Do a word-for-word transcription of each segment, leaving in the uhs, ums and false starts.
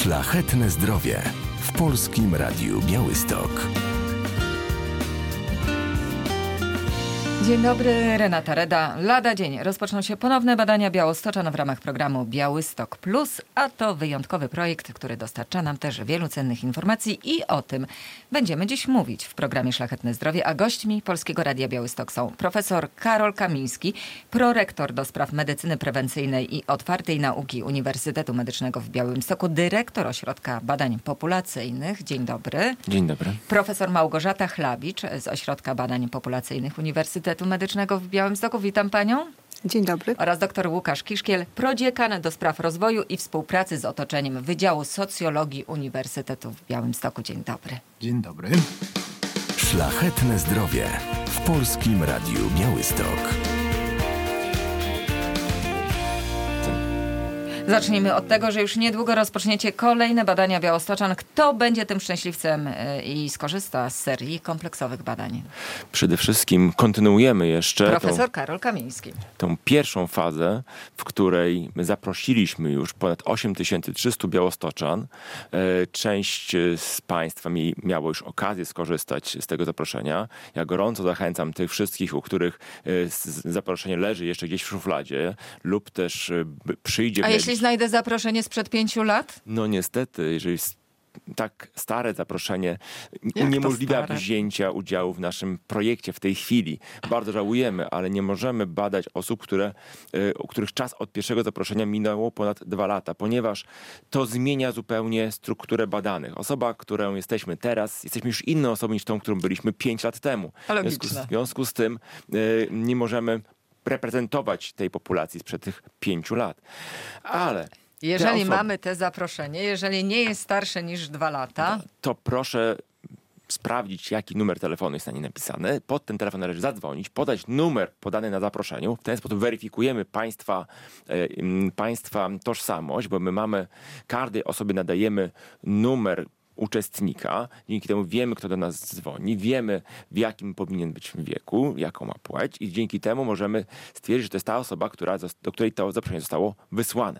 Szlachetne zdrowie w Polskim Radiu Białystok. Dzień dobry, Renata Reda. Lada dzień rozpoczną się ponowne badania białostoczan w ramach programu Białystok Plus, a to wyjątkowy projekt, który dostarcza nam też wielu cennych informacji i o tym będziemy dziś mówić w programie Szlachetne Zdrowie, a gośćmi Polskiego Radia Białystok są profesor Karol Kamiński, prorektor do spraw medycyny prewencyjnej i otwartej nauki Uniwersytetu Medycznego w Białymstoku, dyrektor Ośrodka Badań Populacyjnych. Dzień dobry. Dzień dobry. Profesor Małgorzata Chlabicz z Ośrodka Badań Populacyjnych Uniwersytetu Medycznego w Białymstoku. Witam panią. Dzień dobry. Oraz dr Łukasz Kiszkiel, prodziekan do spraw rozwoju i współpracy z otoczeniem Wydziału Socjologii Uniwersytetu w Białymstoku. Dzień dobry. Dzień dobry. Szlachetne zdrowie w Polskim Radiu Białystok. Zacznijmy od tego, że już niedługo rozpoczniecie kolejne badania białostoczan. Kto będzie tym szczęśliwcem i skorzysta z serii kompleksowych badań? Przede wszystkim kontynuujemy jeszcze Profesor tą, Karol Kamiński. tą pierwszą fazę, w której my zaprosiliśmy już ponad osiem tysięcy trzysta białostoczan. Część z Państwa mi, miało już okazję skorzystać z tego zaproszenia. Ja gorąco zachęcam tych wszystkich, u których zaproszenie leży jeszcze gdzieś w szufladzie lub też przyjdzie... A jeśli znajdę zaproszenie sprzed pięciu lat? No niestety, jeżeli tak stare zaproszenie Jak uniemożliwia stare? wzięcia udziału w naszym projekcie w tej chwili. Bardzo żałujemy, ale nie możemy badać osób, które, u których czas od pierwszego zaproszenia minęło ponad dwa lata, ponieważ to zmienia zupełnie strukturę badanych. Osoba, którą jesteśmy teraz, jesteśmy już inną osobą niż tą, którą byliśmy pięć lat temu. W związku, z, w związku z tym y, nie możemy reprezentować tej populacji sprzed tych pięciu lat. Ale Jeżeli te osoby, mamy te zaproszenie, jeżeli nie jest starsze niż dwa lata... to proszę sprawdzić, jaki numer telefonu jest na niej napisany. Pod ten telefon należy zadzwonić, podać numer podany na zaproszeniu. W ten sposób weryfikujemy państwa, e, państwa tożsamość, bo my mamy, każdej osobie nadajemy numer uczestnika. Dzięki temu wiemy, kto do nas dzwoni, wiemy, w jakim powinien być wieku, jaką ma płeć i dzięki temu możemy stwierdzić, że to jest ta osoba, która, do której to zaproszenie zostało wysłane.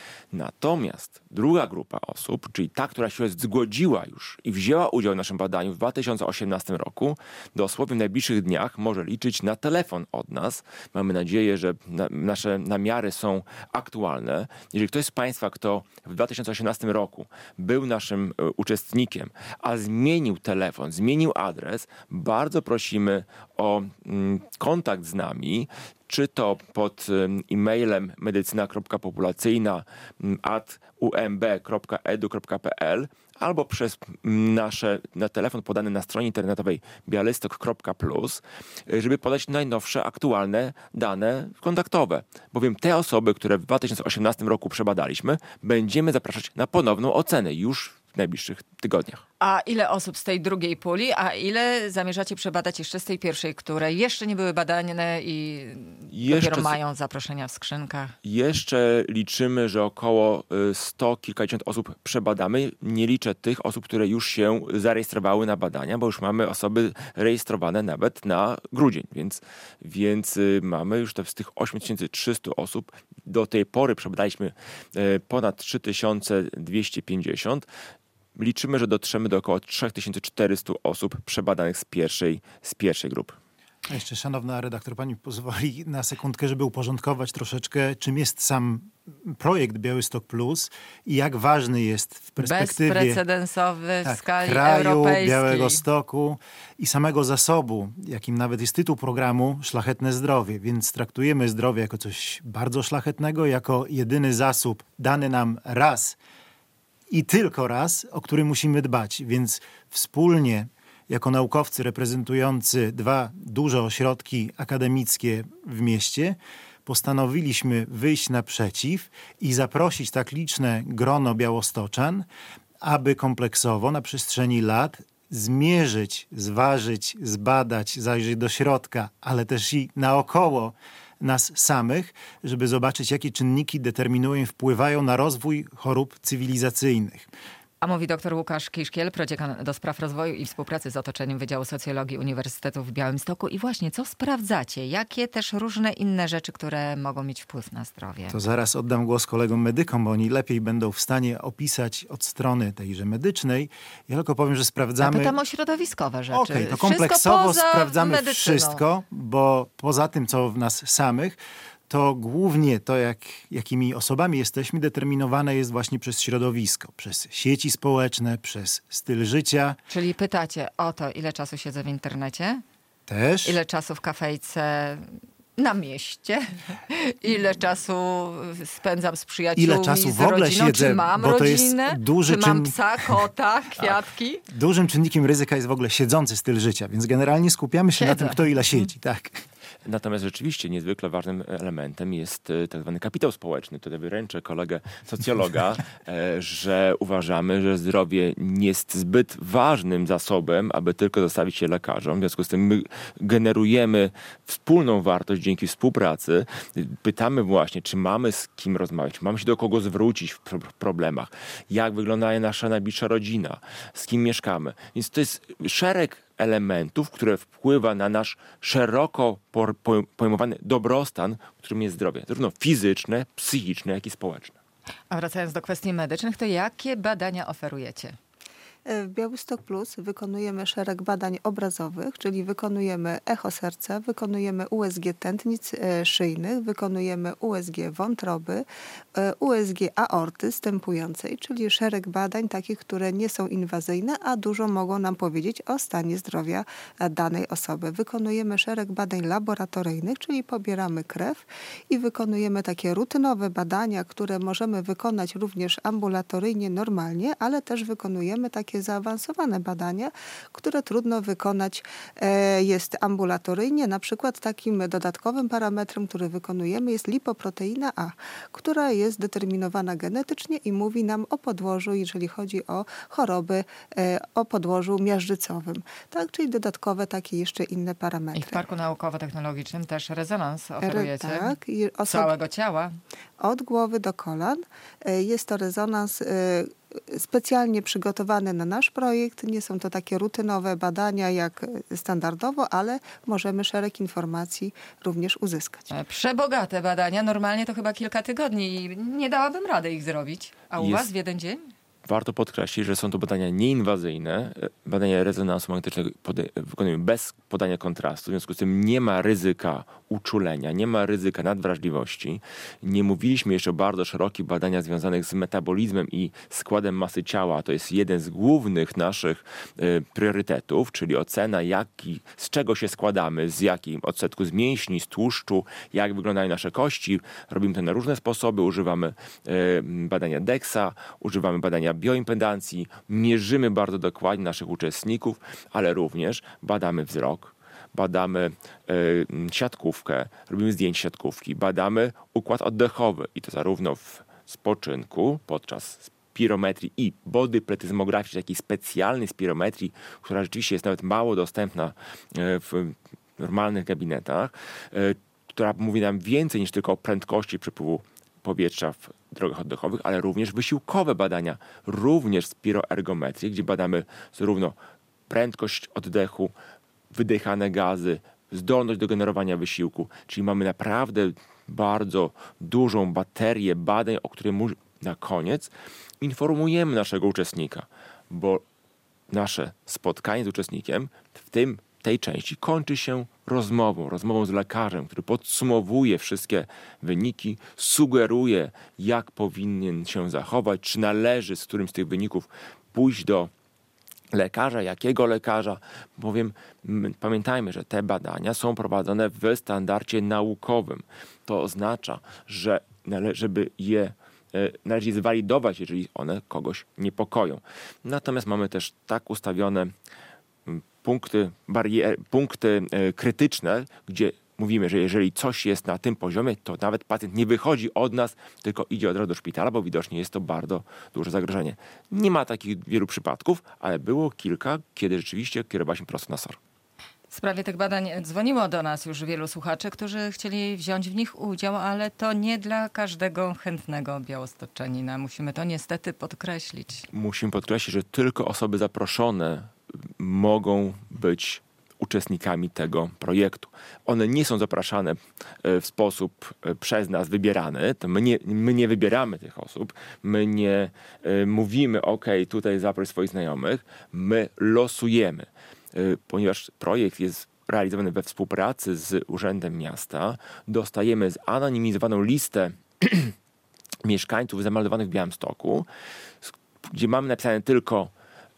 Natomiast druga grupa osób, czyli ta, która się zgodziła już i wzięła udział w naszym badaniu w dwa tysiące osiemnastym roku, dosłownie w najbliższych dniach może liczyć na telefon od nas. Mamy nadzieję, że na, nasze namiary są aktualne. Jeżeli ktoś z Państwa, kto w dwa tysiące osiemnastym roku był naszym e, uczestnikiem, a zmienił telefon, zmienił adres, bardzo prosimy o mm, kontakt z nami, czy to pod e-mailem medycyna kropka populacyjna at u m b kropka e d u kropka p l albo przez nasze, na telefon podany na stronie internetowej białystok kropka plus, żeby podać najnowsze, aktualne dane kontaktowe. Bowiem te osoby, które w dwa tysiące osiemnastym roku przebadaliśmy, będziemy zapraszać na ponowną ocenę już w najbliższych tygodniach. A ile osób z tej drugiej puli, a ile zamierzacie przebadać jeszcze z tej pierwszej, które jeszcze nie były badane i jeszcze dopiero mają zaproszenia w skrzynkach? Jeszcze liczymy, że około sto kilkadziesiąt osób przebadamy. Nie liczę tych osób, które już się zarejestrowały na badania, bo już mamy osoby rejestrowane nawet na grudzień, więc, więc mamy już te, z tych osiem tysięcy trzysta osób. Do tej pory przebadaliśmy ponad trzy tysiące dwieście pięćdziesiąt. Liczymy, że dotrzemy do około trzy tysiące czterysta osób przebadanych z pierwszej, z pierwszej grupy. A jeszcze, szanowna redaktor, pani pozwoli na sekundkę, żeby uporządkować troszeczkę, czym jest sam projekt Białystok Plus i jak ważny jest w perspektywie bezprecedensowy w tak, skali kraju, europejskiej. Białegostoku i samego zasobu, jakim nawet jest tytuł programu Szlachetne Zdrowie. Więc traktujemy zdrowie jako coś bardzo szlachetnego, jako jedyny zasób dany nam raz i tylko raz, o który musimy dbać. Więc wspólnie, jako naukowcy reprezentujący dwa duże ośrodki akademickie w mieście, postanowiliśmy wyjść naprzeciw i zaprosić tak liczne grono białostoczan, aby kompleksowo na przestrzeni lat zmierzyć, zważyć, zbadać, zajrzeć do środka, ale też i naokoło nas samych, żeby zobaczyć, jakie czynniki determinują i wpływają na rozwój chorób cywilizacyjnych. A mówi dr Łukasz Kiszkiel, prodziekan do spraw rozwoju i współpracy z otoczeniem Wydziału Socjologii Uniwersytetu w Białymstoku. I właśnie, co sprawdzacie? Jakie też różne inne rzeczy, które mogą mieć wpływ na zdrowie? To zaraz oddam głos kolegom medykom, bo oni lepiej będą w stanie opisać od strony tejże medycznej. Ja tylko powiem, że sprawdzamy... Ja pytam o środowiskowe rzeczy. Okej, okay, to Wszystko kompleksowo poza sprawdzamy medycyną. wszystko, bo poza tym, co w nas samych, to głównie to, jak, jakimi osobami jesteśmy, determinowane jest właśnie przez środowisko, przez sieci społeczne, przez styl życia. Czyli pytacie o to, ile czasu siedzę w internecie? Też. Ile czasu w kafejce na mieście? Ile czasu spędzam z przyjaciółmi, Ile czasu z w ogóle rodziną? siedzę, Czy mam bo to jest rodzinę? duży Czy mam czyn- psa, kota, kwiatki? Dużym czynnikiem ryzyka jest w ogóle siedzący styl życia, więc generalnie skupiamy się Siedzę. na tym, kto ile siedzi. Tak. Natomiast rzeczywiście niezwykle ważnym elementem jest e, tak zwany kapitał społeczny. Tutaj wyręczę kolegę socjologa, e, że uważamy, że zdrowie nie jest zbyt ważnym zasobem, aby tylko zostawić się lekarzom. W związku z tym my generujemy wspólną wartość dzięki współpracy. Pytamy właśnie, czy mamy z kim rozmawiać, czy mamy się do kogo zwrócić w pro- problemach, jak wygląda nasza najbliższa rodzina, z kim mieszkamy. Więc to jest szereg elementów, które wpływa na nasz szeroko pojmowany dobrostan, którym jest zdrowie, zarówno fizyczne, psychiczne, jak i społeczne. A wracając do kwestii medycznych, to jakie badania oferujecie? W Białystok Plus wykonujemy szereg badań obrazowych, czyli wykonujemy echo serca, wykonujemy U S G tętnic szyjnych, wykonujemy U S G wątroby, U S G aorty stępującej, czyli szereg badań takich, które nie są inwazyjne, a dużo mogą nam powiedzieć o stanie zdrowia danej osoby. Wykonujemy szereg badań laboratoryjnych, czyli pobieramy krew i wykonujemy takie rutynowe badania, które możemy wykonać również ambulatoryjnie, normalnie, ale też wykonujemy takie zaawansowane badania, które trudno wykonać e, jest ambulatoryjnie. Na przykład takim dodatkowym parametrem, który wykonujemy, jest lipoproteina A, która jest determinowana genetycznie i mówi nam o podłożu, jeżeli chodzi o choroby e, o podłożu miażdżycowym. Tak, czyli dodatkowe takie jeszcze inne parametry. I w Parku Naukowo-Technologicznym też rezonans oferujecie? E, tak. I osob- Całego ciała? Od głowy do kolan. E, jest to rezonans e, specjalnie przygotowany na nasz projekt. Nie są to takie rutynowe badania jak standardowo, ale możemy szereg informacji również uzyskać. Przebogate badania. Normalnie to chyba kilka tygodni i nie dałabym rady ich zrobić. A u Jest. was w jeden dzień? Warto podkreślić, że są to badania nieinwazyjne. Badania rezonansu magnetycznego pode- wykonujemy bez podania kontrastu. W związku z tym nie ma ryzyka uczulenia, nie ma ryzyka nadwrażliwości. Nie mówiliśmy jeszcze o bardzo szerokich badaniach związanych z metabolizmem i składem masy ciała. To jest jeden z głównych naszych y, priorytetów, czyli ocena, jaki, z czego się składamy, z jakim odsetku z mięśni, z tłuszczu, jak wyglądają nasze kości. Robimy to na różne sposoby. Używamy y, badania DEXA, używamy badania bioimpedancji, mierzymy bardzo dokładnie naszych uczestników, ale również badamy wzrok, badamy y, siatkówkę, robimy zdjęcie siatkówki, badamy układ oddechowy i to zarówno w spoczynku, podczas spirometrii i bodypletyzmografii, takiej specjalnej spirometrii, która rzeczywiście jest nawet mało dostępna y, w normalnych gabinetach, y, która mówi nam więcej niż tylko o prędkości przepływu powietrza w drogach oddechowych, ale również wysiłkowe badania, również spiroergometrii, gdzie badamy zarówno prędkość oddechu, wydychane gazy, zdolność do generowania wysiłku, czyli mamy naprawdę bardzo dużą baterię badań, o której na koniec informujemy naszego uczestnika, bo nasze spotkanie z uczestnikiem w tym tej części kończy się rozmową, rozmową z lekarzem, który podsumowuje wszystkie wyniki, sugeruje, jak powinien się zachować, czy należy z którymś z tych wyników pójść do lekarza, jakiego lekarza, bowiem m, pamiętajmy, że te badania są prowadzone w standardzie naukowym. To oznacza, że nale- żeby je e, należy je zwalidować, jeżeli one kogoś niepokoją. Natomiast mamy też tak ustawione punkty, barier, punkty e, krytyczne, gdzie mówimy, że jeżeli coś jest na tym poziomie, to nawet pacjent nie wychodzi od nas, tylko idzie od razu do szpitala, bo widocznie jest to bardzo duże zagrożenie. Nie ma takich wielu przypadków, ale było kilka, kiedy rzeczywiście kierowaliśmy prosto na S O R. W sprawie tych badań dzwoniło do nas już wielu słuchaczy, którzy chcieli wziąć w nich udział, ale to nie dla każdego chętnego białostoczanina. Musimy to niestety podkreślić. Musimy podkreślić, że tylko osoby zaproszone mogą być uczestnikami tego projektu. One nie są zapraszane w sposób przez nas wybierany. To my nie, my nie wybieramy tych osób. My nie mówimy, ok, tutaj zaproś swoich znajomych. My losujemy. Ponieważ projekt jest realizowany we współpracy z Urzędem Miasta, dostajemy zanonimizowaną listę mieszkańców zameldowanych w Białymstoku, gdzie mamy napisane tylko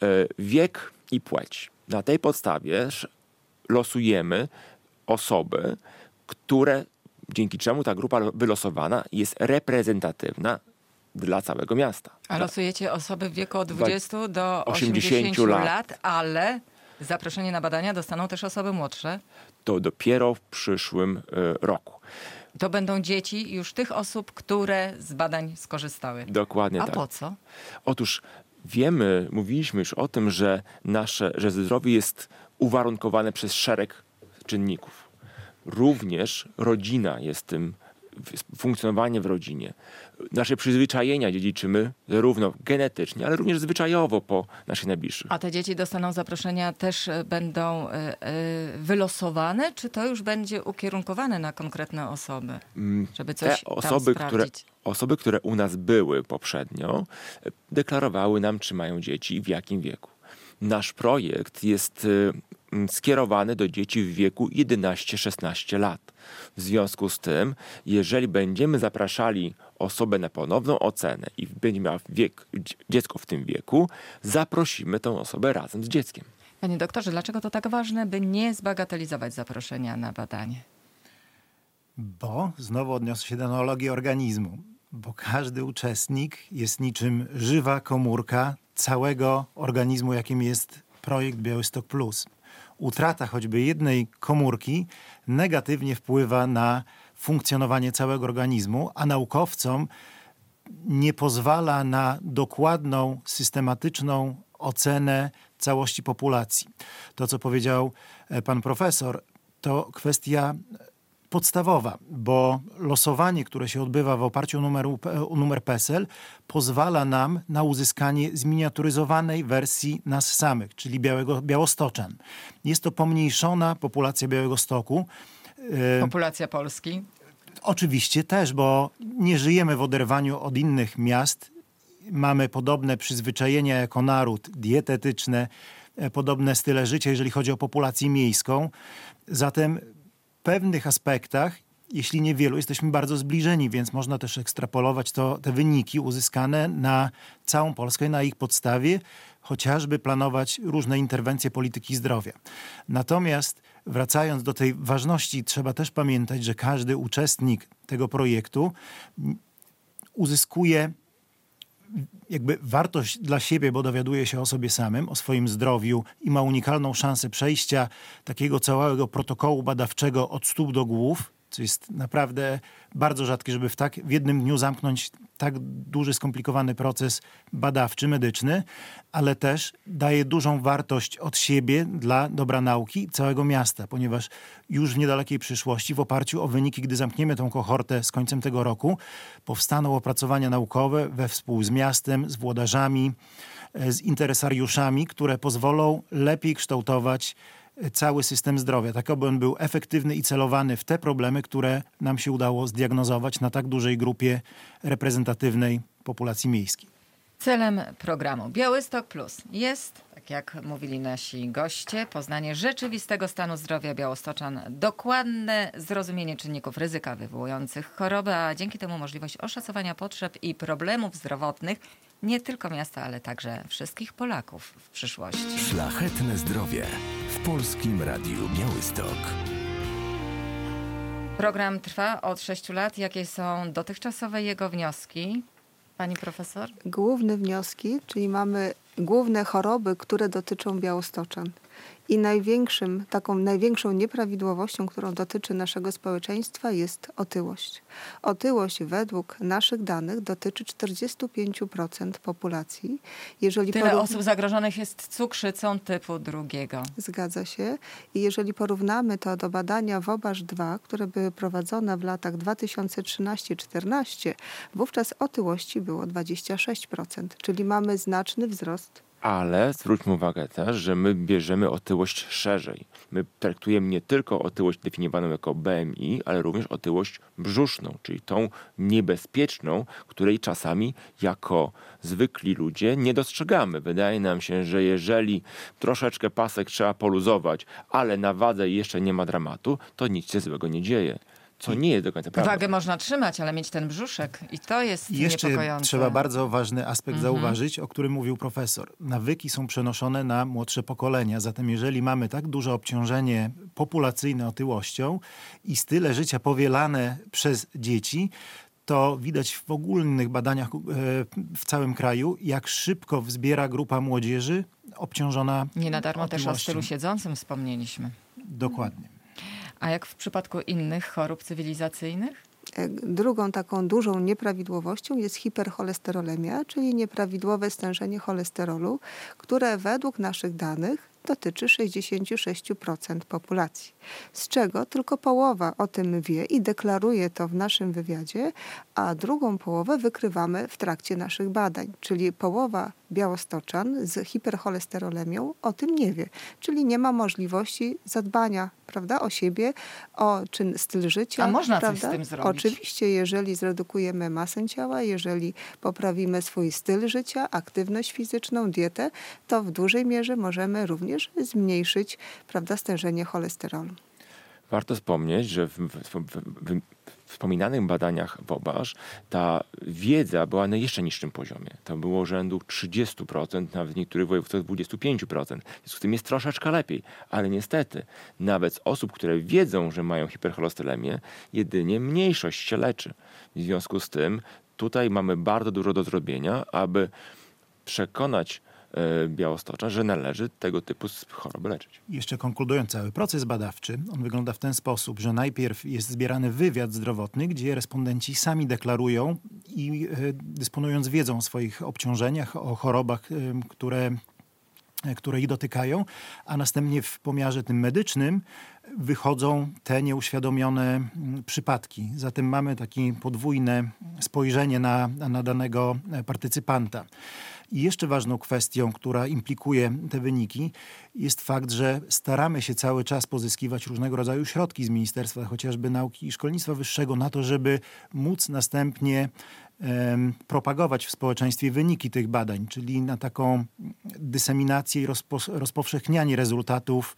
wiek i płeć. Na tej podstawie losujemy osoby, które, dzięki czemu ta grupa wylosowana jest reprezentatywna dla całego miasta. A losujecie osoby w wieku od dwudziestu do osiemdziesięciu osiemdziesięciu lat. lat, ale zaproszenie na badania dostaną też osoby młodsze. To dopiero w przyszłym y, roku. To będą dzieci już tych osób, które z badań skorzystały. Dokładnie A tak. po co? Otóż wiemy, mówiliśmy już o tym, że nasze, że zdrowie jest uwarunkowane przez szereg czynników. Również rodzina jest tym, funkcjonowanie w rodzinie. Nasze przyzwyczajenia dziedziczymy zarówno genetycznie, ale również zwyczajowo po naszych najbliższych. A te dzieci dostaną zaproszenia, też będą y, y, wylosowane, czy to już będzie ukierunkowane na konkretne osoby? Żeby coś Te osoby, tam które, sprawdzić. osoby, które u nas były poprzednio, deklarowały nam, czy mają dzieci i w jakim wieku. Nasz projekt jest y, skierowany do dzieci w wieku jedenaście szesnaście lat. W związku z tym, jeżeli będziemy zapraszali osobę na ponowną ocenę i będzie miała wiek, dziecko w tym wieku, zaprosimy tą osobę razem z dzieckiem. Panie doktorze, dlaczego to tak ważne, by nie zbagatelizować zaproszenia na badanie? Bo, znowu odniosę się do analogii organizmu, bo każdy uczestnik jest niczym żywa komórka całego organizmu, jakim jest projekt Białystok Plus. Utrata choćby jednej komórki negatywnie wpływa na funkcjonowanie całego organizmu, a naukowcom nie pozwala na dokładną, systematyczną ocenę całości populacji. To, co powiedział pan profesor, to kwestia podstawowa, bo losowanie, które się odbywa w oparciu o numer, o numer PESEL, pozwala nam na uzyskanie zminiaturyzowanej wersji nas samych, czyli białego, białostoczan. Jest to pomniejszona populacja Białegostoku. Populacja Polski? Oczywiście też, bo nie żyjemy w oderwaniu od innych miast. Mamy podobne przyzwyczajenia jako naród, dietetyczne, podobne style życia, jeżeli chodzi o populację miejską. Zatem w pewnych aspektach, jeśli nie wielu, jesteśmy bardzo zbliżeni, więc można też ekstrapolować to, te wyniki uzyskane na całą Polskę i na ich podstawie chociażby planować różne interwencje polityki zdrowia. Natomiast wracając do tej ważności, trzeba też pamiętać, że każdy uczestnik tego projektu uzyskuje jakby wartość dla siebie, bo dowiaduje się o sobie samym, o swoim zdrowiu i ma unikalną szansę przejścia takiego całego protokołu badawczego od stóp do głów, co jest naprawdę bardzo rzadkie, żeby w, tak, w jednym dniu zamknąć tak duży, skomplikowany proces badawczy, medyczny, ale też daje dużą wartość od siebie dla dobra nauki całego miasta, ponieważ już w niedalekiej przyszłości, w oparciu o wyniki, gdy zamkniemy tą kohortę z końcem tego roku, powstaną opracowania naukowe we wpół z miastem, z włodarzami, z interesariuszami, które pozwolą lepiej kształtować cały system zdrowia, tak aby on był efektywny i celowany w te problemy, które nam się udało zdiagnozować na tak dużej grupie reprezentatywnej populacji miejskiej. Celem programu Białystok Plus jest, tak jak mówili nasi goście, poznanie rzeczywistego stanu zdrowia białostoczan, dokładne zrozumienie czynników ryzyka wywołujących choroby, a dzięki temu możliwość oszacowania potrzeb i problemów zdrowotnych nie tylko miasta, ale także wszystkich Polaków w przyszłości. Szlachetne zdrowie w Polskim Radiu Białystok. Program trwa od sześciu lat. Jakie są dotychczasowe jego wnioski? Pani profesor? Główne wnioski, czyli mamy główne choroby, które dotyczą białostoczan. I największym, taką największą nieprawidłowością, którą dotyczy naszego społeczeństwa, jest otyłość. Otyłość według naszych danych dotyczy czterdzieści pięć procent populacji. Jeżeli Tyle porów... osób zagrożonych jest cukrzycą typu drugiego. Zgadza się. I jeżeli porównamy to do badania WOBAŻ dwa, które były prowadzone w latach dwa tysiące trzynaście czternaście, wówczas otyłości było dwadzieścia sześć procent, czyli mamy znaczny wzrost. Ale zwróćmy uwagę też, że my bierzemy otyłość szerzej. My traktujemy nie tylko otyłość definiowaną jako B M I, ale również otyłość brzuszną, czyli tą niebezpieczną, której czasami jako zwykli ludzie nie dostrzegamy. Wydaje nam się, że jeżeli troszeczkę pasek trzeba poluzować, ale na wadze jeszcze nie ma dramatu, to nic się złego nie dzieje. Co nie jest do końca prawda. Wagę można trzymać, ale mieć ten brzuszek i to jest I jeszcze niepokojące. trzeba bardzo ważny aspekt Mhm. zauważyć, o którym mówił profesor. Nawyki są przenoszone na młodsze pokolenia, zatem jeżeli mamy tak duże obciążenie populacyjne otyłością i style życia powielane przez dzieci, to widać w ogólnych badaniach w całym kraju, jak szybko wzbiera grupa młodzieży obciążona Nie na darmo też o otyłością. stylu siedzącym wspomnieliśmy. Dokładnie. A jak w przypadku innych chorób cywilizacyjnych? Drugą taką dużą nieprawidłowością jest hipercholesterolemia, czyli nieprawidłowe stężenie cholesterolu, które według naszych danych dotyczy sześćdziesiąt sześć procent populacji. Z czego tylko połowa o tym wie i deklaruje to w naszym wywiadzie, a drugą połowę wykrywamy w trakcie naszych badań. Czyli połowa białostoczan z hipercholesterolemią o tym nie wie. Czyli nie ma możliwości zadbania, prawda, o siebie, o czyn, styl życia. A można prawda? coś z tym zrobić? Oczywiście, jeżeli zredukujemy masę ciała, jeżeli poprawimy swój styl życia, aktywność fizyczną, dietę, to w dużej mierze możemy również zmniejszyć, prawda, stężenie cholesterolu. Warto wspomnieć, że w, w, w, w, w wspominanych badaniach WOBAŻ ta wiedza była na jeszcze niższym poziomie. To było rzędu trzydzieści procent, nawet w niektórych województwach dwadzieścia pięć procent. W związku z tym jest troszeczkę lepiej. Ale niestety, nawet z osób, które wiedzą, że mają hipercholesterolemię, jedynie mniejszość się leczy. W związku z tym tutaj mamy bardzo dużo do zrobienia, aby przekonać Białostocza, że należy tego typu choroby leczyć. Jeszcze konkludując cały proces badawczy, on wygląda w ten sposób, że najpierw jest zbierany wywiad zdrowotny, gdzie respondenci sami deklarują i dysponując wiedzą o swoich obciążeniach, o chorobach, które, które ich dotykają, a następnie w pomiarze tym medycznym wychodzą te nieuświadomione przypadki. Zatem mamy takie podwójne spojrzenie na, na danego partycypanta. I jeszcze ważną kwestią, która implikuje te wyniki, jest fakt, że staramy się cały czas pozyskiwać różnego rodzaju środki z Ministerstwa chociażby Nauki i Szkolnictwa Wyższego na to, żeby móc następnie em, propagować w społeczeństwie wyniki tych badań, czyli na taką dyseminację i rozpo- rozpowszechnianie rezultatów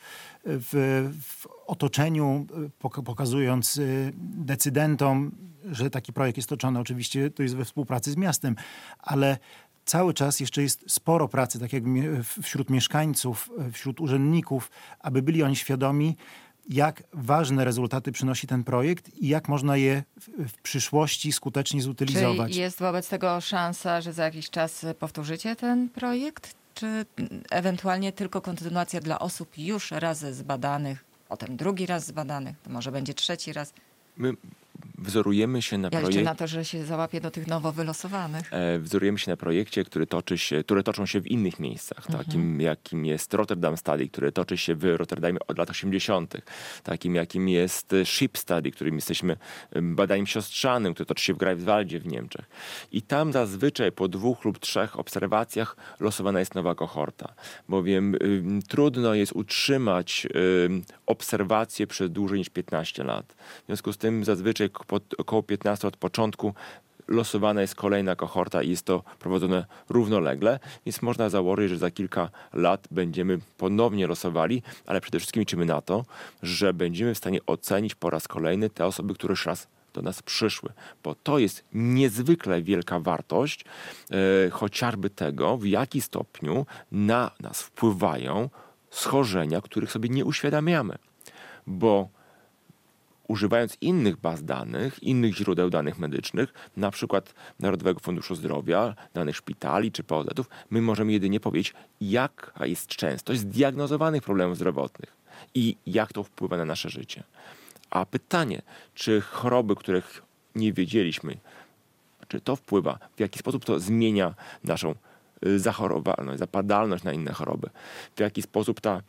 w, w otoczeniu, pok- pokazując decydentom, że taki projekt jest toczony. Oczywiście to jest we współpracy z miastem, ale cały czas jeszcze jest sporo pracy, tak jak wśród mieszkańców, wśród urzędników, aby byli oni świadomi, jak ważne rezultaty przynosi ten projekt i jak można je w, w przyszłości skutecznie zutylizować. Czy jest wobec tego szansa, że za jakiś czas powtórzycie ten projekt? Czy ewentualnie tylko kontynuacja dla osób już raz zbadanych, potem drugi raz zbadanych, to może będzie trzeci raz? My wzorujemy się na Ja liczę projekcie. na to, że się załapie do tych nowo wylosowanych. E, wzorujemy się na projekcie, który toczy się, które toczą się w innych miejscach, Mhm. takim jakim jest Rotterdam Study, który toczy się w Rotterdamie od lat osiemdziesiątych, takim jakim jest Ship Study, którym jesteśmy badaniem siostrzanym, który toczy się w Greifswaldzie w Niemczech. I tam zazwyczaj po dwóch lub trzech obserwacjach losowana jest nowa kohorta, bowiem y, trudno jest utrzymać y, obserwacje przez dłużej niż piętnaście lat. W związku z tym zazwyczaj po około piętnastu od początku losowana jest kolejna kohorta i jest to prowadzone równolegle, więc można założyć, że za kilka lat będziemy ponownie losowali, ale przede wszystkim liczymy na to, że będziemy w stanie ocenić po raz kolejny te osoby, które już raz do nas przyszły, bo to jest niezwykle wielka wartość e, chociażby tego, w jaki stopniu na nas wpływają schorzenia, których sobie nie uświadamiamy, bo używając innych baz danych, innych źródeł danych medycznych, na przykład Narodowego Funduszu Zdrowia, danych szpitali czy P O Z-ów, my możemy jedynie powiedzieć, jaka jest częstość zdiagnozowanych problemów zdrowotnych i jak to wpływa na nasze życie. A pytanie, czy choroby, których nie wiedzieliśmy, czy to wpływa, w jaki sposób to zmienia naszą zachorowalność, zapadalność na inne choroby, w jaki sposób ta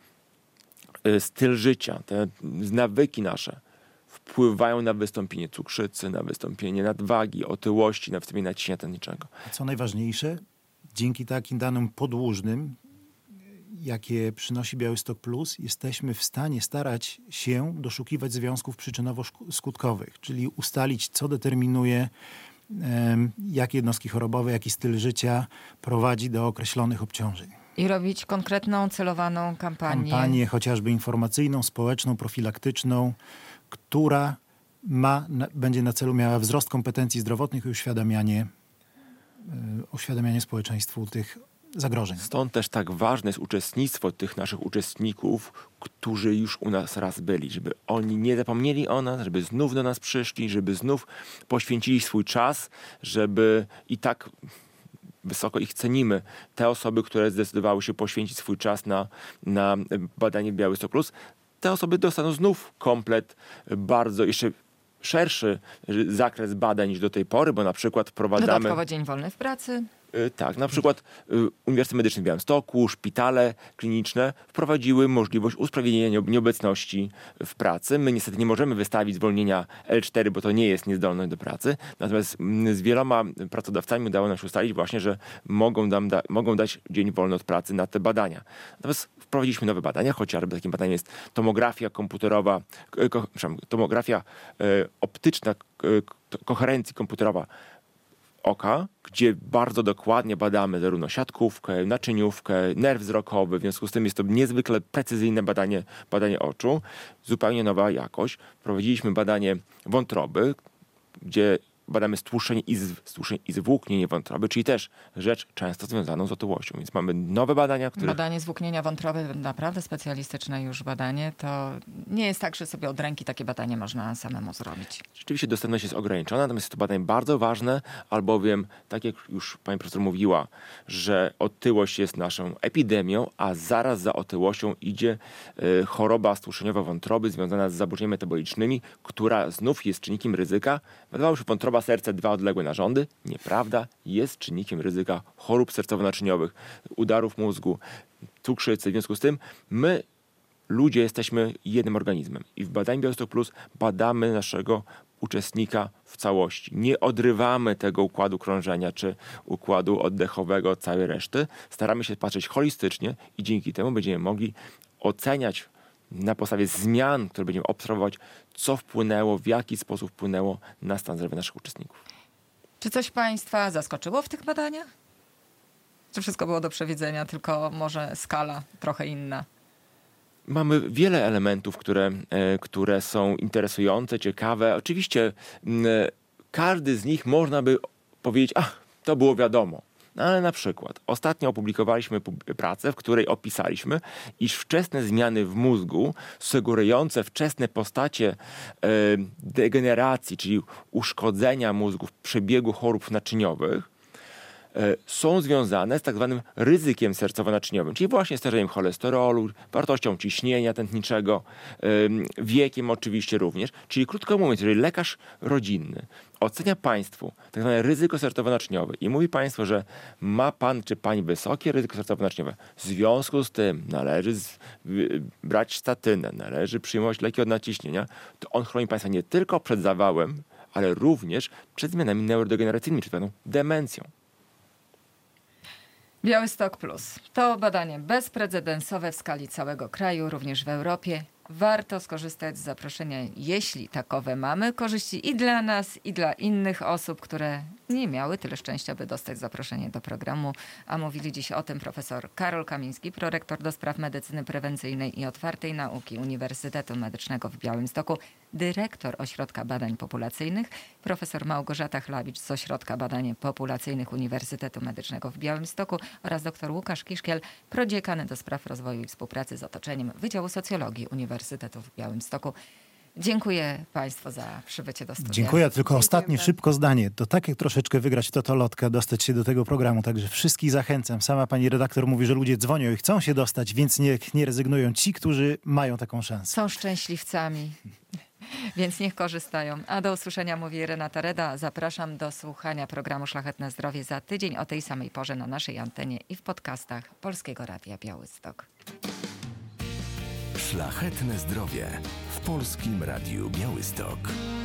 styl życia, te nawyki nasze wpływają na wystąpienie cukrzycy, na wystąpienie nadwagi, otyłości, na wystąpienie naciśnienia tętniczego. Co najważniejsze, dzięki takim danym podłużnym, jakie przynosi Białystok Plus, jesteśmy w stanie starać się doszukiwać związków przyczynowo-skutkowych, czyli ustalić, co determinuje, um, jakie jednostki chorobowe, jaki styl życia prowadzi do określonych obciążeń. I robić konkretną, celowaną kampanię. Kampanię chociażby informacyjną, społeczną, profilaktyczną, która ma, na, będzie na celu miała wzrost kompetencji zdrowotnych i uświadamianie, y, uświadamianie społeczeństwu tych zagrożeń. Stąd też tak ważne jest uczestnictwo tych naszych uczestników, którzy już u nas raz byli, żeby oni nie zapomnieli o nas, żeby znów do nas przyszli, żeby znów poświęcili swój czas, żeby i tak wysoko ich cenimy. Te osoby, które zdecydowały się poświęcić swój czas na, na badanie Białystok Plus, te osoby dostaną znów komplet bardzo jeszcze szerszy zakres badań niż do tej pory, bo na przykład wprowadzamy... Dodatkowo dzień wolny w pracy. Tak, na przykład Uniwersytet Medyczny w Białymstoku, szpitale kliniczne wprowadziły możliwość usprawiedliwienia nieobecności w pracy. My niestety nie możemy wystawić zwolnienia L cztery, bo to nie jest niezdolność do pracy. Natomiast z wieloma pracodawcami udało nam się ustalić właśnie, że mogą, nam da, mogą dać dzień wolny od pracy na te badania. Natomiast wprowadziliśmy nowe badania, chociażby takim badaniem jest tomografia komputerowa, ko, tomografia e, optyczna, e, koherencji komputerowa oka, gdzie bardzo dokładnie badamy zarówno siatkówkę, naczyniówkę, nerw wzrokowy. W związku z tym jest to niezwykle precyzyjne badanie, badanie oczu. Zupełnie nowa jakość. Prowadziliśmy badanie wątroby, gdzie badamy stłuszczenie i, z, stłuszczenie i zwłóknienie wątroby, czyli też rzecz często związaną z otyłością. Więc mamy nowe badania, które... Badanie zwłóknienia wątroby, naprawdę specjalistyczne już badanie. To nie jest tak, że sobie od ręki takie badanie można samemu zrobić. Rzeczywiście dostępność jest ograniczona, natomiast jest to badanie bardzo ważne, albowiem, tak jak już pani profesor mówiła, że otyłość jest naszą epidemią, a zaraz za otyłością idzie y, choroba stłuszeniowa wątroby związana z zaburzeniami metabolicznymi, która znów jest czynnikiem ryzyka. Wydawało się, wątroba serca, dwa odległe narządy. Nieprawda, jest czynnikiem ryzyka chorób sercowo-naczyniowych, udarów mózgu, cukrzycy. W związku z tym my, ludzie, jesteśmy jednym organizmem i w badaniu Białystok Plus badamy naszego uczestnika w całości. Nie odrywamy tego układu krążenia czy układu oddechowego od całej reszty. Staramy się patrzeć holistycznie i dzięki temu będziemy mogli oceniać na podstawie zmian, które będziemy obserwować, co wpłynęło, w jaki sposób wpłynęło na stan zdrowia naszych uczestników. Czy coś państwa zaskoczyło w tych badaniach? Czy wszystko było do przewidzenia, tylko może skala trochę inna? Mamy wiele elementów, które, które są interesujące, ciekawe. Oczywiście każdy z nich można by powiedzieć, a to było wiadomo. No ale na przykład ostatnio opublikowaliśmy pracę, w której opisaliśmy, iż wczesne zmiany w mózgu sugerujące wczesne postacie e, degeneracji, czyli uszkodzenia mózgu w przebiegu chorób naczyniowych, e, są związane z tak zwanym ryzykiem sercowo-naczyniowym, czyli właśnie starzeniem cholesterolu, wartością ciśnienia tętniczego, e, wiekiem oczywiście również. Czyli krótko mówiąc, jeżeli lekarz rodzinny ocenia państwu tak zwane ryzyko sercowo-naczyniowe i mówi państwu, że ma pan czy pani wysokie ryzyko sercowo-naczyniowe, w związku z tym należy z, y, brać statynę, należy przyjmować leki od nadciśnienia, to on chroni państwa nie tylko przed zawałem, ale również przed zmianami neurodegeneracyjnymi, czyli pewną demencją. Białystok Plus to badanie bezprecedensowe w skali całego kraju, również w Europie. Warto skorzystać z zaproszenia, jeśli takowe mamy. Korzyści i dla nas, i dla innych osób, które nie miały tyle szczęścia, by dostać zaproszenie do programu. A mówili dziś o tym profesor Karol Kamiński, prorektor do spraw medycyny prewencyjnej i otwartej nauki Uniwersytetu Medycznego w Białymstoku, dyrektor Ośrodka Badań Populacyjnych, profesor Małgorzata Chlawicz z Ośrodka Badań Populacyjnych Uniwersytetu Medycznego w Białymstoku oraz dr Łukasz Kiszkiel, prodziekan do spraw rozwoju i współpracy z otoczeniem Wydziału Socjologii Uniwersytetu w Białymstoku. Dziękuję Państwu za przybycie do studia. Dziękuję, tylko Dziękuję ostatnie bardzo. szybko zdanie. To tak jak troszeczkę wygrać totolotkę, dostać się do tego programu, także wszystkich zachęcam. Sama pani redaktor mówi, że ludzie dzwonią i chcą się dostać, więc niech nie rezygnują ci, którzy mają taką szansę. Są szczęśliwcami, więc niech korzystają. A do usłyszenia mówi Renata Reda. Zapraszam do słuchania programu Szlachetne Zdrowie za tydzień o tej samej porze na naszej antenie i w podcastach Polskiego Radia Białystok. Szlachetne zdrowie w Polskim Radiu Białystok.